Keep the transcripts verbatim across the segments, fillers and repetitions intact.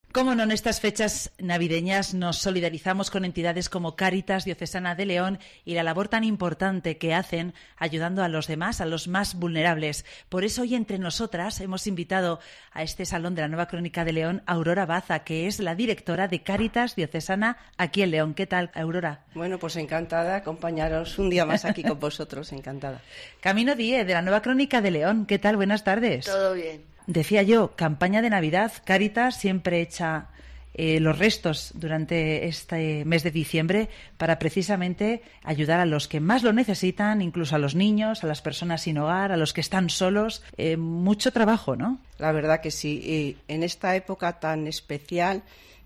Cómo no, en estas fechas navideñas nos solidarizamos con entidades como Cáritas Diocesana de León y la labor tan importante que hacen ayudando a los demás, a los más vulnerables. Por eso hoy entre nosotras hemos invitado a este Salón de la Nueva Crónica de León a Aurora Baza, que es la directora de Cáritas Diocesana aquí en León. ¿Qué tal, Aurora? Bueno, pues encantada de acompañaros un día más aquí con vosotros, encantada. Camino Díez, de la Nueva Crónica de León. ¿Qué tal? Buenas tardes. Todo bien. Decía yo, campaña de Navidad. Cáritas siempre echa eh, los restos durante este mes de diciembre para precisamente ayudar a los que más lo necesitan, incluso a los niños, a las personas sin hogar, a los que están solos. Eh, mucho trabajo, ¿no? La verdad que sí. Y en esta época tan especial,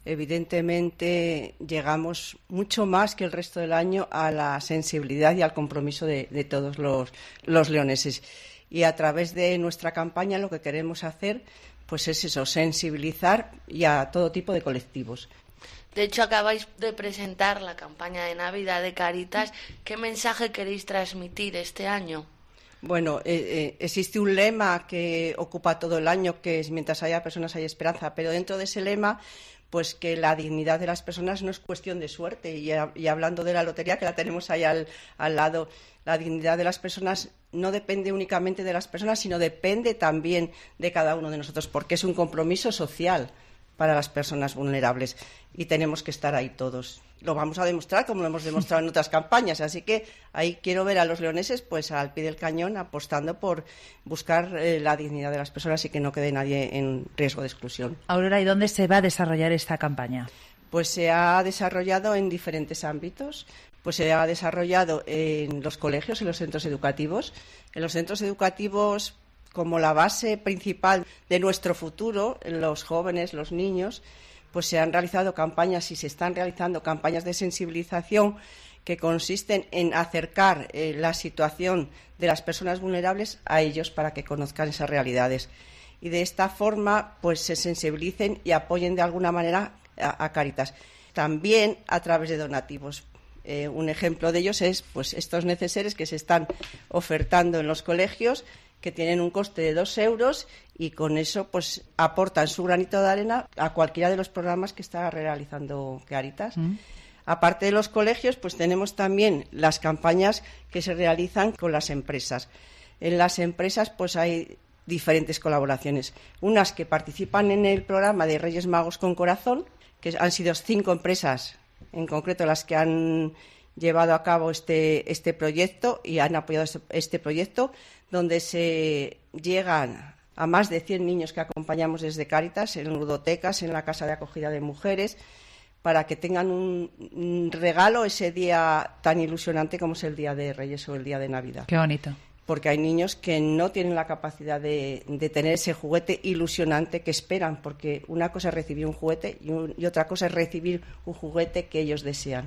evidentemente llegamos mucho más que el resto del año a la sensibilidad y al compromiso de, de todos los, los leoneses. Y a través de nuestra campaña lo que queremos hacer pues es eso, sensibilizar y a todo tipo de colectivos. De hecho, acabáis de presentar la campaña de Navidad de Cáritas. ¿Qué mensaje queréis transmitir este año? Bueno, eh, eh, existe un lema que ocupa todo el año, que es mientras haya personas hay esperanza, pero dentro de ese lema, pues que la dignidad de las personas no es cuestión de suerte. Y, y hablando de la lotería, que la tenemos ahí al, al lado, la dignidad de las personas no depende únicamente de las personas, sino depende también de cada uno de nosotros, porque es un compromiso social para las personas vulnerables y tenemos que estar ahí todos. Lo vamos a demostrar como lo hemos demostrado en otras campañas, así que ahí quiero ver a los leoneses pues al pie del cañón apostando por buscar eh, la dignidad de las personas y que no quede nadie en riesgo de exclusión. Aurora, ¿y dónde se va a desarrollar esta campaña? Pues se ha desarrollado en diferentes ámbitos. Pues se ha desarrollado en los colegios, en los centros educativos. En los centros educativos, como la base principal de nuestro futuro, los jóvenes, los niños, pues se han realizado campañas y se están realizando campañas de sensibilización que consisten en acercar eh, la situación de las personas vulnerables a ellos para que conozcan esas realidades. Y de esta forma, pues se sensibilicen y apoyen de alguna manera a, a Cáritas. También a través de donativos. Eh, un ejemplo de ellos es pues estos neceseres que se están ofertando en los colegios, que tienen un coste de dos euros y con eso pues aportan su granito de arena a cualquiera de los programas que está realizando Cáritas. Mm. Aparte de los colegios, pues tenemos también las campañas que se realizan con las empresas. En las empresas pues hay diferentes colaboraciones. Unas que participan en el programa de Reyes Magos con Corazón, que han sido cinco empresas en concreto las que han llevado a cabo este, este proyecto y han apoyado este, este proyecto, donde se llegan a más de cien niños que acompañamos desde Cáritas, en ludotecas, en la Casa de Acogida de Mujeres, para que tengan un, un regalo ese día tan ilusionante como es el Día de Reyes o el Día de Navidad. Qué bonito. Porque hay niños que no tienen la capacidad de, de tener ese juguete ilusionante que esperan, porque una cosa es recibir un juguete y, un, y otra cosa es recibir un juguete que ellos desean.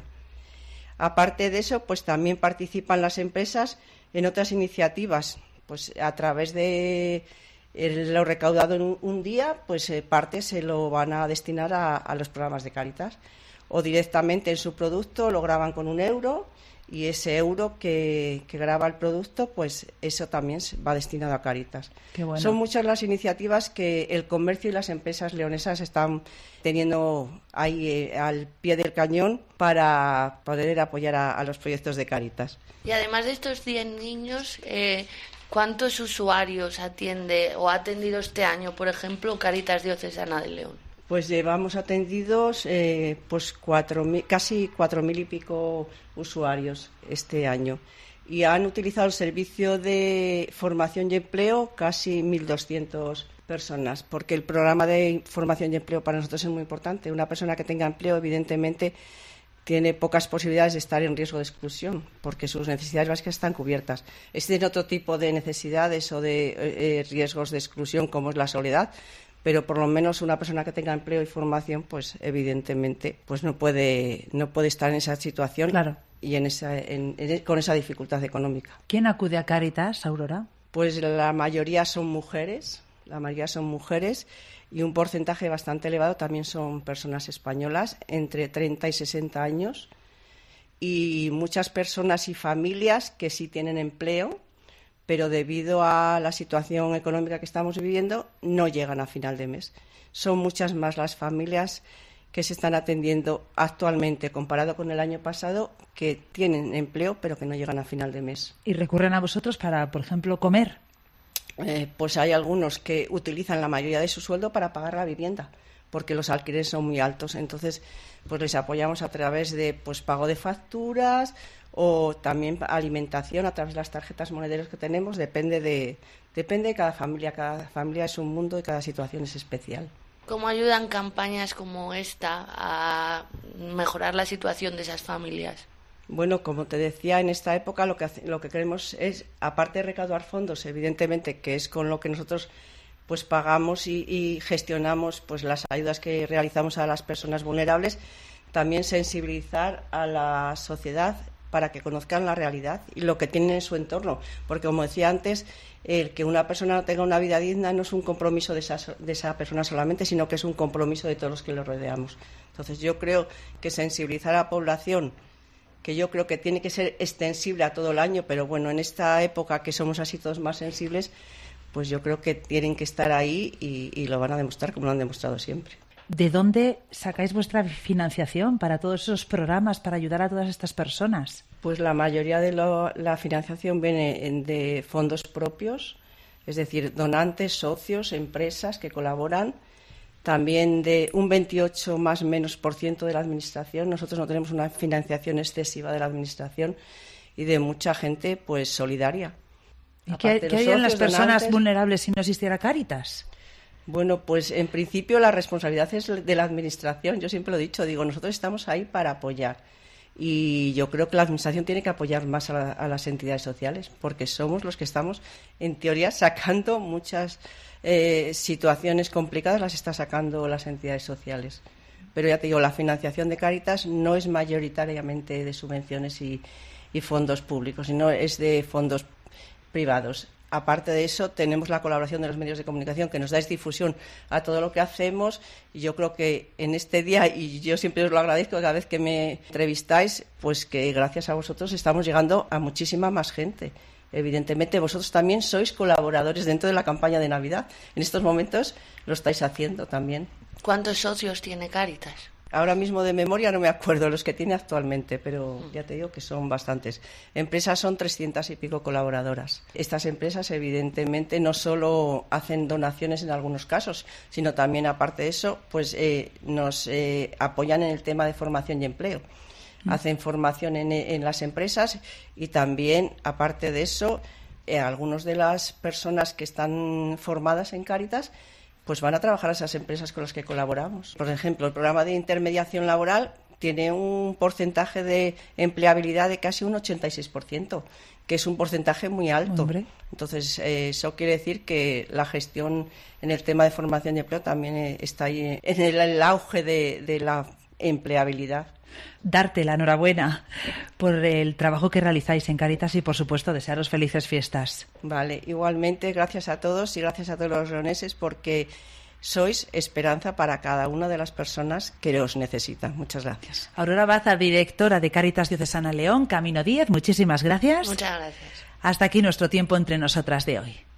Aparte de eso, pues también participan las empresas en otras iniciativas, pues a través de lo recaudado en un, un día, pues eh, parte se lo van a destinar a, a los programas de Cáritas, o directamente en su producto lo graban con un euro. Y ese euro que, que graba el producto, pues eso también va destinado a Cáritas. Qué bueno. Son muchas las iniciativas que el comercio y las empresas leonesas están teniendo ahí eh, al pie del cañón para poder apoyar a, a los proyectos de Cáritas. Y además de estos cien niños, eh, ¿cuántos usuarios atiende o ha atendido este año, por ejemplo, Cáritas Diocesana de León? Pues llevamos atendidos eh, pues cuatro mil, casi cuatro mil y pico usuarios este año y han utilizado el servicio de formación y empleo casi mil doscientas personas, porque el programa de formación y empleo para nosotros es muy importante. Una persona que tenga empleo, evidentemente, tiene pocas posibilidades de estar en riesgo de exclusión, porque sus necesidades básicas están cubiertas. Existen otro tipo de necesidades o de eh, riesgos de exclusión, como es la soledad, pero por lo menos una persona que tenga empleo y formación, pues evidentemente pues no puede no puede estar en esa situación. Claro. Y en esa en, en, con esa dificultad económica. ¿Quién acude a Cáritas, Aurora? Pues la mayoría son mujeres, la mayoría son mujeres y un porcentaje bastante elevado también son personas españolas entre treinta y sesenta años y muchas personas y familias que sí tienen empleo, pero debido a la situación económica que estamos viviendo, no llegan a final de mes. Son muchas más las familias que se están atendiendo actualmente, comparado con el año pasado, que tienen empleo, pero que no llegan a final de mes. ¿Y recurren a vosotros para, por ejemplo, comer? Eh, pues hay algunos que utilizan la mayoría de su sueldo para pagar la vivienda, porque los alquileres son muy altos. Entonces, pues les apoyamos a través de pues pago de facturas o también alimentación a través de las tarjetas monederos que tenemos. Depende de, depende de cada familia. Cada familia es un mundo y cada situación es especial. ¿Cómo ayudan campañas como esta a mejorar la situación de esas familias? Bueno, como te decía, en esta época lo que hace, lo que queremos es, aparte de recaudar fondos, evidentemente, que es con lo que nosotros pues pagamos y, y gestionamos pues las ayudas que realizamos a las personas vulnerables, también sensibilizar a la sociedad para que conozcan la realidad y lo que tienen en su entorno, porque como decía antes, el que una persona no tenga una vida digna no es un compromiso de esa, de esa persona solamente, sino que es un compromiso de todos los que lo rodeamos. Entonces yo creo que sensibilizar a la población, que yo creo que tiene que ser extensible a todo el año, pero bueno, en esta época que somos así todos más sensibles, pues yo creo que tienen que estar ahí y, y lo van a demostrar como lo han demostrado siempre. ¿De dónde sacáis vuestra financiación para todos esos programas, para ayudar a todas estas personas? Pues la mayoría de lo, la financiación viene de fondos propios, es decir, donantes, socios, empresas que colaboran, también de un veintiocho más menos por ciento de la administración. Nosotros no tenemos una financiación excesiva de la administración y de mucha gente pues solidaria. ¿Y qué, qué harían las personas donantes, vulnerables si no existiera Cáritas? Bueno, pues en principio la responsabilidad es de la administración. Yo siempre lo he dicho, digo, nosotros estamos ahí para apoyar. Y yo creo que la administración tiene que apoyar más a, la, a las entidades sociales, porque somos los que estamos, en teoría, sacando muchas eh, situaciones complicadas, las está sacando las entidades sociales. Pero ya te digo, la financiación de Cáritas no es mayoritariamente de subvenciones y, y fondos públicos, sino es de fondos privados. Aparte de eso, tenemos la colaboración de los medios de comunicación que nos dais difusión a todo lo que hacemos y yo creo que en este día, y yo siempre os lo agradezco cada vez que me entrevistáis, pues que gracias a vosotros estamos llegando a muchísima más gente. Evidentemente, vosotros también sois colaboradores dentro de la campaña de Navidad. En estos momentos lo estáis haciendo también. ¿Cuántos socios tiene Cáritas? Ahora mismo de memoria no me acuerdo los que tiene actualmente, pero ya te digo que son bastantes. Empresas son trescientas y pico colaboradoras. Estas empresas, evidentemente, no solo hacen donaciones en algunos casos, sino también, aparte de eso, pues eh, nos eh, apoyan en el tema de formación y empleo. Mm. Hacen formación en, en las empresas y también, aparte de eso, eh, algunas de las personas que están formadas en Cáritas pues van a trabajar a esas empresas con las que colaboramos. Por ejemplo, el programa de intermediación laboral tiene un porcentaje de empleabilidad de casi un ochenta y seis por ciento, que es un porcentaje muy alto. Hombre. Entonces, eh, eso quiere decir que la gestión en el tema de formación y empleo también eh, está ahí en el, el auge de, de la empleabilidad. Darte la enhorabuena por el trabajo que realizáis en Cáritas y, por supuesto, desearos felices fiestas. Vale, igualmente, gracias a todos y gracias a todos los leoneses porque sois esperanza para cada una de las personas que os necesitan. Muchas gracias. Aurora Baza, directora de Cáritas Diocesana León, Camino diez, muchísimas gracias. Muchas gracias. Hasta aquí nuestro tiempo entre nosotras de hoy.